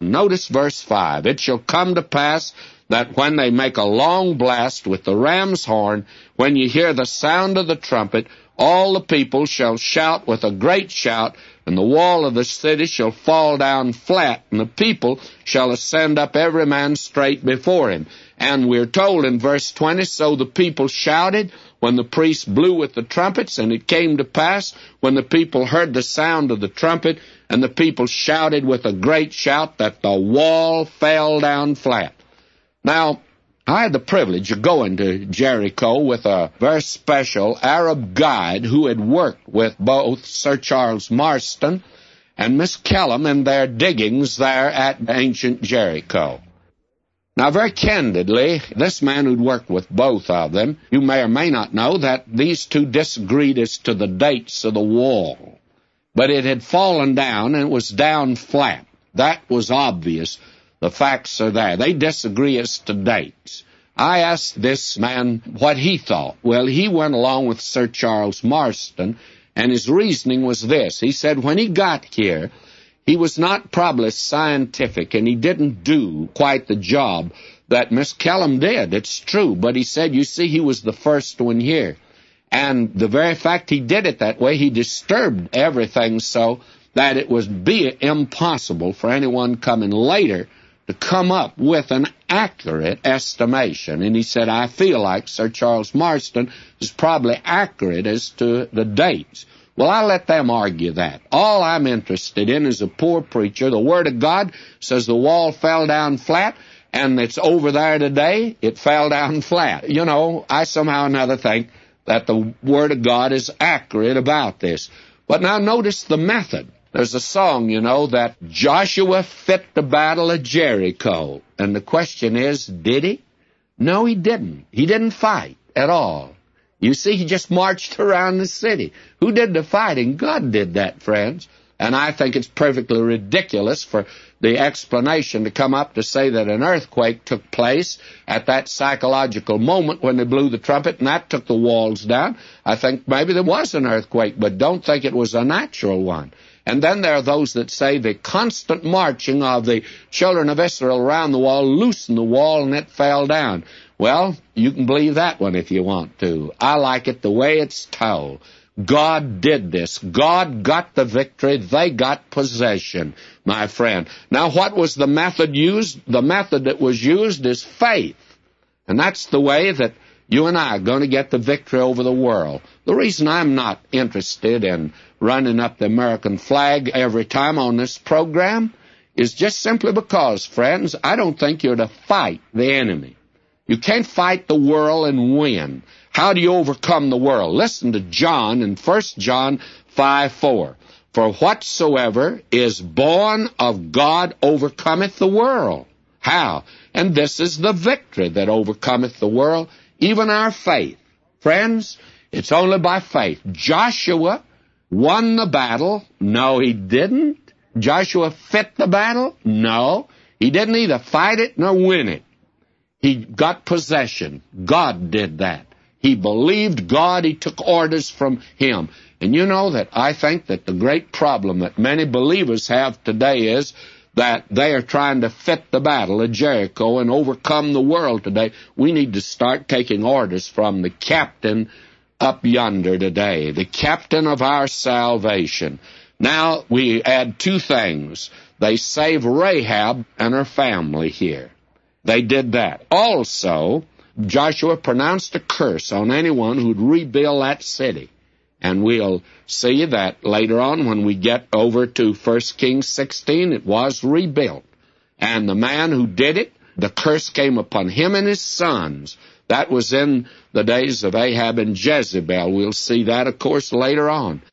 Notice verse 5. It shall come to pass that when they make a long blast with the ram's horn, when you hear the sound of the trumpet, all the people shall shout with a great shout, and the wall of the city shall fall down flat, and the people shall ascend up every man straight before him. And we're told in verse 20, so the people shouted when the priests blew with the trumpets, and it came to pass when the people heard the sound of the trumpet, and the people shouted with a great shout, that the wall fell down flat. Now, I had the privilege of going to Jericho with a very special Arab guide who had worked with both Sir Charles Marston and Miss Kellum in their diggings there at ancient Jericho. Now, very candidly, this man who'd worked with both of them, you may or may not know that these two disagreed as to the dates of the wall. But it had fallen down, and it was down flat. That was obvious. The facts are there. They disagree as to dates. I asked this man what he thought. Well, he went along with Sir Charles Marston, and his reasoning was this. He said when he got here, he was not probably scientific, and he didn't do quite the job that Miss Kellum did. It's true, but he said, you see, he was the first one here. And the very fact he did it that way, he disturbed everything so that it would be impossible for anyone coming later to come up with an accurate estimation. And he said, I feel like Sir Charles Marston is probably accurate as to the dates. Well, I let them argue that. All I'm interested in is a poor preacher. The Word of God says the wall fell down flat, and it's over there today. It fell down flat. You know, I somehow or another think that the Word of God is accurate about this. But now notice the method. There's a song, you know, that Joshua fit the battle of Jericho. And the question is, did he? No, he didn't. He didn't fight at all. You see, he just marched around the city. Who did the fighting? God did that, friends. And I think it's perfectly ridiculous for the explanation to come up to say that an earthquake took place at that psychological moment when they blew the trumpet, and that took the walls down. I think maybe there was an earthquake, but don't think it was a natural one. And then there are those that say the constant marching of the children of Israel around the wall loosened the wall and it fell down. Well, you can believe that one if you want to. I like it the way it's told. God did this. God got the victory. They got possession, my friend. Now, what was the method used? The method that was used is faith. And that's the way that you and I are going to get the victory over the world. The reason I'm not interested in running up the American flag every time on this program is just simply because, friends, I don't think you're to fight the enemy. You can't fight the world and win. How do you overcome the world? Listen to John in 1 John 5:4. For whatsoever is born of God overcometh the world. How? And this is the victory that overcometh the world, even our faith. Friends, it's only by faith. Joshua won the battle? No, he didn't. Joshua fit the battle? No. He didn't either fight it nor win it. He got possession. God did that. He believed God. He took orders from Him. And you know that I think that the great problem that many believers have today is that they are trying to fit the battle of Jericho and overcome the world today. We need to start taking orders from the captain up yonder today, the captain of our salvation. Now, we add two things. They save Rahab and her family here. They did that. Also, Joshua pronounced a curse on anyone who'd rebuild that city. And we'll see that later on when we get over to 1 Kings 16, it was rebuilt. And the man who did it, the curse came upon him and his sons. That was in the days of Ahab and Jezebel. We'll see that, of course, later on.